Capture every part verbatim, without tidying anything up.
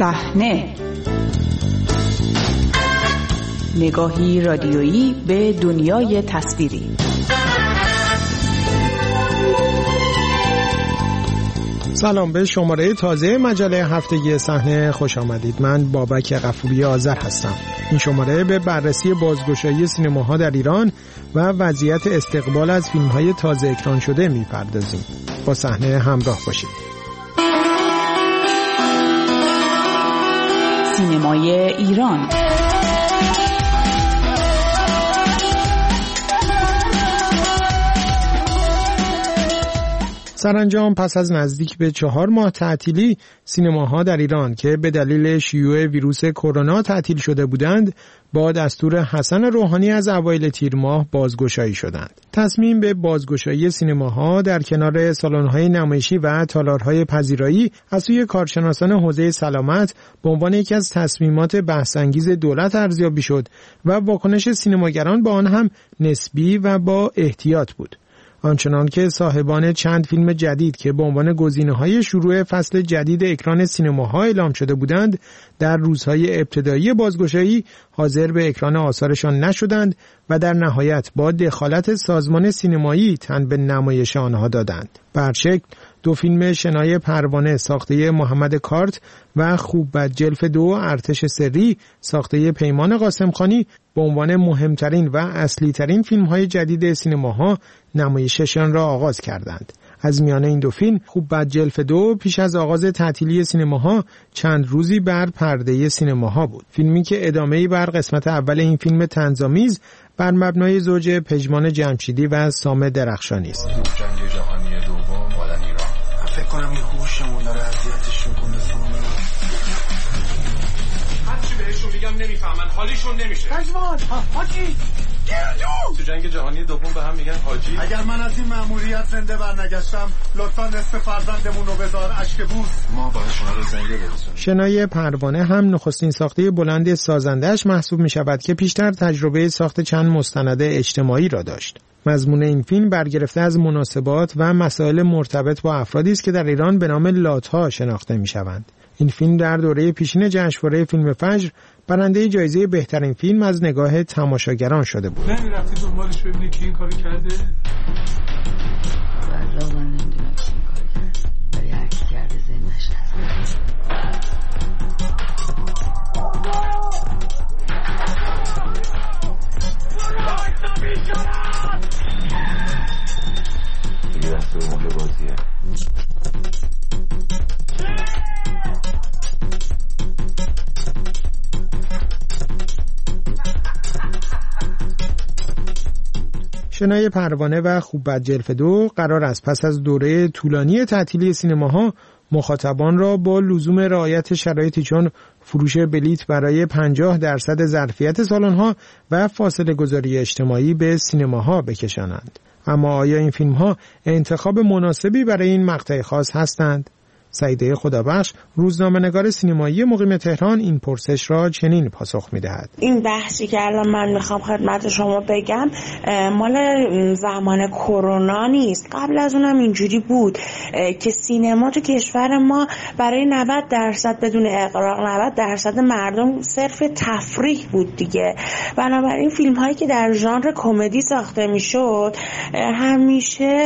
صحنه، نگاهی رادیویی به دنیای تصویری. سلام، به شماره تازه مجله هفتگی صحنه خوش آمدید. من بابک غفوری آذر هستم. این شماره به بررسی بازگشایی سینماها در ایران و وضعیت استقبال از فیلم‌های تازه اکران شده می‌پردازیم. با صحنه همراه باشید. سینمای ایران. سرانجام پس از نزدیک به چهار ماه تعطیلی، سینماها در ایران که به دلیل شیوع ویروس کرونا تعطیل شده بودند، با دستور حسن روحانی از اوایل تیر ماه بازگشایی شدند. تصمیم به بازگشایی سینماها در کنار سالن‌های نمایشی و تالارهای پذیرایی از سوی کارشناسان حوزه سلامت به عنوان یکی از تصمیمات بحث‌انگیز دولت ارزیابی شد و واکنش سینماگران به آن هم نسبی و با احتیاط بود. آنچنان که صاحبان چند فیلم جدید که به عنوان گزینه‌های شروع فصل جدید اکران سینماها اعلام شده بودند، در روزهای ابتدایی بازگشایی حاضر به اکران آثارشان نشدند و در نهایت با دخالت سازمان سینمایی تن به نمایش آنها دادند. برشکل دو فیلم شنای پروانه ساخته محمد کارت و خوب بد جلف دو ارتش سری ساخته پیمان قاسمخانی به عنوان مهمترین و اصلی ترین فیلم های جدید سینماها نمایششان را آغاز کردند. از میان این دو فیلم خوب بد جلف دو پیش از آغاز تعطیلی سینماها چند روزی بر پرده سینماها بود. فیلمی که ادامه‌ای بر قسمت اول این فیلم طنزآمیز بر مبنای زوج پژمان جمشیدی و سام درخشانی است. جنگ جهانی دوم مال ایران. فکر کنم این هوشمون داره اذیتش می‌کنه. هرچی بهشون میگم نمیفهمن، حالیشون نمیشه. پژمان، حاجی تو جنگ جهانی دوم به هم میگن حاجی. اگر من از این مأموریت زنده برنگشتم، لطفاً نصف فرزندمون رو بذار اشک بوس. ما باید شما رو زنده برسونیم. شنای پروانه هم نخستین ساخته بلند سازنده‌اش محسوب می‌شود که پیشتر تجربه ساخت چند مستند اجتماعی را داشت. مضمون این فیلم برگرفته از مناسبات و مسائل مرتبط با افرادی است که در ایران به نام لات‌ها شناخته می‌شوند. این فیلم در دوره پیشین جشنواره فیلم فجر برنده جایزه بهترین فیلم از نگاه تماشاگران شده بود. نمی‌رفتی دنبالش ببینی کی این کارو کرده؟ والله من نمی‌دونم کی این کارو کرده. ولی هر کی کرده زنده‌ش هست. دیگه دستور مال بازیه. شنای پروانه و خوب بد جلف دو قرار است پس از دوره طولانی تعطیلی سینماها مخاطبان را با لزوم رعایت شرایطی چون فروش بلیت برای پنجاه درصد ظرفیت سالن‌ها و فاصله گذاری اجتماعی به سینماها بکشانند. اما آیا این فیلم‌ها انتخاب مناسبی برای این مقطع خاص هستند؟ سعیده خدابخش، روزنامه‌نگار سینمایی مقیم تهران، این پرسش را چنین پاسخ می‌دهد. این بحثی که الان من میخوام خدمت شما بگم مال زمان کرونا نیست. قبل از اونم اینجوری بود که سینما تو کشور ما برای نود درصد بدون اغراق نود درصد مردم صرف تفریح بود دیگه. بنابراین فیلم هایی که در ژانر کمدی ساخته میشد همیشه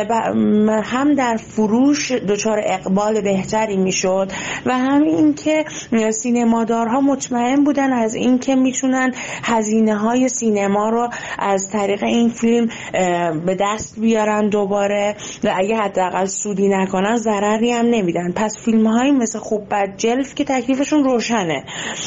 هم در فروش دچار اقبال بهتری میشد و همین که سینمادارها مطمئن بودن از این که میتونن هزینه های سینما رو از طریق این فیلم به دست بیارن دوباره و اگه حداقل سودی نکنن ضرری هم نمیدن. پس فیلم هایی مثل خوب بد جلف که تکلیفشون روشنه،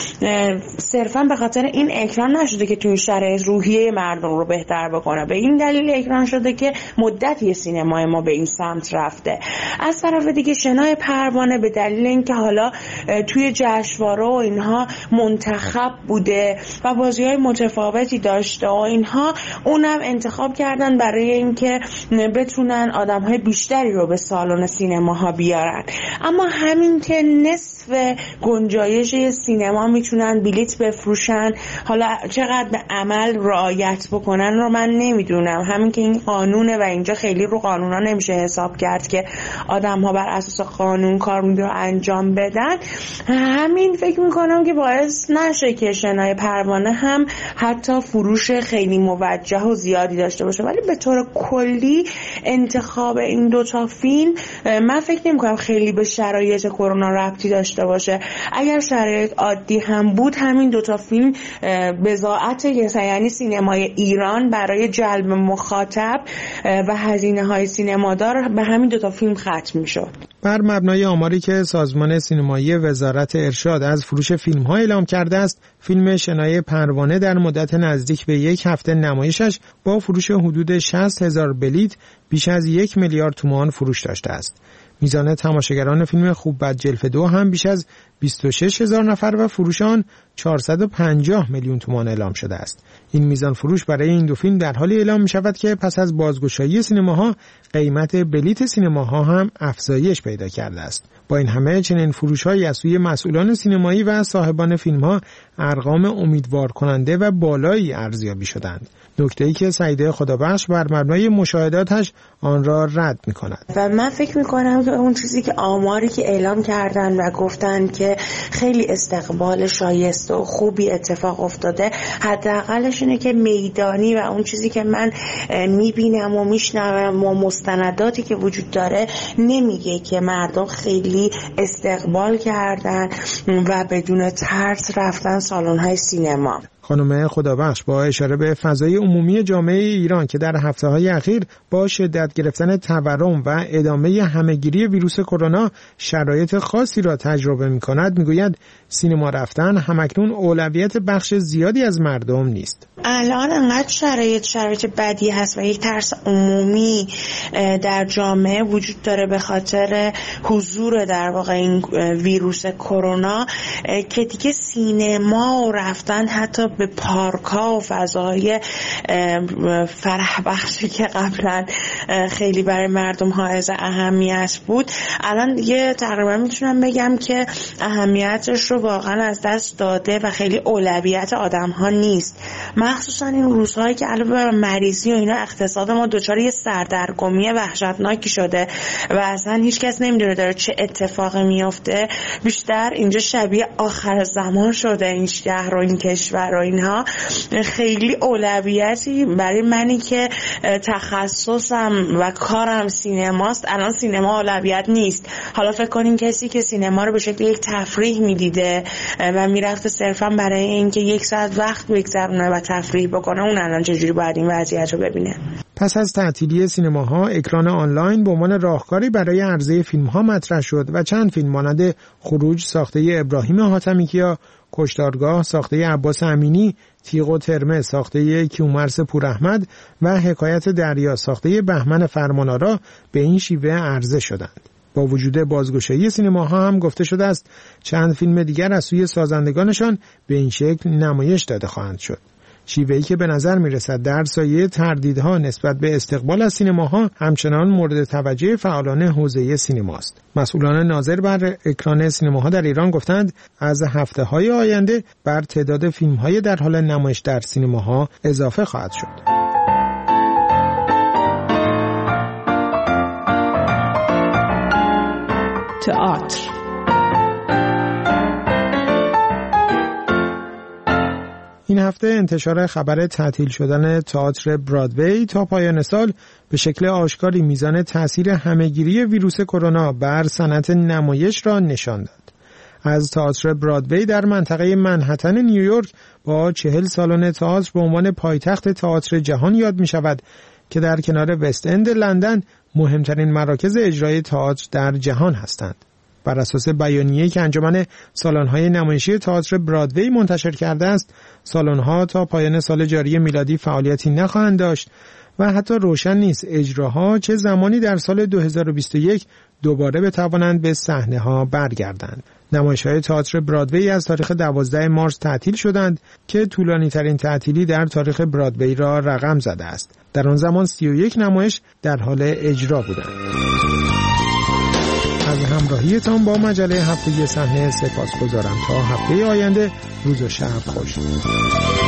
صرفا به خاطر این اکران نشده که تو این شرایط روحیه مردم رو بهتر بکنه، به این دلیل اکران شده که مدتی سینمای ما به این سمت رفته. از طرف دیگه شنای پروانه به دلیل اینکه حالا توی جشنواره و اینها منتخب بوده و بازی‌های متفاوتی داشته و اینها، اونم انتخاب کردن برای اینکه بتونن آدم‌های بیشتری رو به سالن سینماها بیارن. اما همین که نصف گنجایش سینما میتونن بلیت بفروشن، حالا چقدر به عمل رعایت بکنن رو من نمیدونم. همین که این قانونه و اینجا خیلی رو قانونا نمیشه حساب کرد که آدم‌ها بر اساس قانون کار رو انجام بدن، همین فکر میکنم که باعث نشه که شنای پروانه هم حتی فروش خیلی موجه و زیادی داشته باشه. ولی به طور کلی انتخاب این دوتا فیلم من فکر نمیکنم خیلی به شرایط کرونا ربطی داشته باشه. اگر شرایط عادی هم بود همین دوتا فیلم بضاعت یعنی سینمای ایران برای جلب مخاطب و هزینه های سینمادار به همین دوتا فیلم ختم میشد. بر مبنای آماری که سازمان سینمایی وزارت ارشاد از فروش فیلم ها اعلام کرده است، فیلم شنای پروانه در مدت نزدیک به یک هفته نمایشش با فروش حدود شصت هزار بلیت بیش از یک میلیارد تومان فروش داشته است. میزان تماشاگران فیلم خوب بد جلف دو هم بیش از بیست و شش هزار نفر و فروش آن چهارصد و پنجاه میلیون تومان اعلام شده است. این میزان فروش برای این دو فیلم در حالی اعلام می شود که پس از بازگشایی سینماها قیمت بلیت سینماها هم افزایش پیدا کرده است. با این همه چنین فروش‌هایی از سوی مسئولان سینمایی و صاحبان فیلم‌ها ارقام امیدوار کننده و بالایی ارزیابی شدند. نکته‌ای که سعیده خدابخش بر مبنای مشاهداتش آن را رد می‌کند. و من فکر می‌کنم که اون چیزی که آماری که اعلام کردن و گفتن که خیلی استقبال شایسته و خوبی اتفاق افتاده، حداقلش اینه که میدانی و اون چیزی که من می‌بینم و می‌شنوم و مستنداتی که وجود داره نمیگه که مردم خیلی استقبال کردن و بدون ترس رفتن سالن‌های سینما. خانم خدابخش با اشاره به فضای عمومی جامعه ایران که در هفته‌های اخیر با شدت گرفتن تورم و ادامه همه‌گیری ویروس کرونا شرایط خاصی را تجربه می‌کند، می‌گوید سینما رفتن همکنون اولویت بخش زیادی از مردم نیست. الان انقدر شرایط شرایط بدی هست و یک ترس عمومی در جامعه وجود داره به خاطر حضور در واقع این ویروس کرونا که دیگه سینما و رفتن حتی به پارک ها و فضاهای فرح بخشی که قبلا خیلی برای مردم حائز اهمیت بود الان دیگه تقریبا میتونم بگم که اهمیتش رو واقعا از دست داده و خیلی اولویت آدم ها نیست. مخصوصا این روزهایی که علاوه بر مریضی و اینا اقتصاد ما دچار یه سردرگمی وحشتناکی شده و اصلا هیچ کس نمیدونه داره چه اتفاقی میفته. بیشتر اینجا شبیه آخر زمان شده این شهر و این کشور و اینها. خیلی اولویتی برای منی که تخصصم و کارم سینماست الان سینما اولویت نیست. حالا فکر کنین کسی که سینما رو به شکل یک تفریح میدیده و میرفته صرفا برای اینکه یک ساعت وقت بگذرونه و تفریح بکنه، اون الان چجوری باید این وضعیت رو ببینه؟ پس از تعطیلی سینماها، اکران آنلاین به عنوان راهکاری برای عرضه فیلم‌ها مطرح شد و چند فیلم مانند خروج ساخته ابراهیم حاتمیکیا، کشتارگاه ساخته عباس امینی، تیغ و ترمه ساخته کیومرث پوراحمد و حکایت دریا ساخته بهمن فرمانآرا به این شیوه عرضه شدند. با وجود بازگشایی سینماها هم گفته شده است چند فیلم دیگر از سوی سازندگانشان به این شکل نمایش داده خواهند شد. شیوهی که به نظر میرسد در سایه تردیدها نسبت به استقبال از سینماها همچنان مورد توجه فعالان حوزه سینماست. مسئولان ناظر بر اکران سینماها در ایران گفتند از هفته‌های آینده بر تعداد فیلم‌های در حال نمایش در سینماها اضافه خواهد شد. تئاتر. این هفته انتشار خبر تعطیل شدن تئاتر برادوی تا پایان سال به شکل آشکاری میزان تأثیر همه‌گیری ویروس کرونا بر صنعت نمایش را نشان داد. از تئاتر برادوی در منطقه منهتن نیویورک با چهل سالن تئاتر به عنوان پایتخت تئاتر جهان یاد می شود که در کنار وست اند لندن مهمترین مراکز اجرای تئاتر در جهان هستند. بر اساس بیانیه‌ای که انجمن سالن‌های نمایشی تئاتر برادوی منتشر کرده است، سالن‌ها تا پایان سال جاری میلادی فعالیتی نخواهند داشت و حتی روشن نیست اجراها چه زمانی در سال دو هزار و بیست و یک دوباره بتوانند به صحنه‌ها برگردند. نمایش‌های تئاتر برادوی از تاریخ دوازدهم مارس تعطیل شدند که طولانی‌ترین تعطیلی در تاریخ برادوی را رقم زده است. در آن زمان سی و یک نمایش در حال اجرا بودند. از همراهیتان با مجله هفتگی صحنه سپاسگزارم. تا هفته آینده، روز و شب خوش.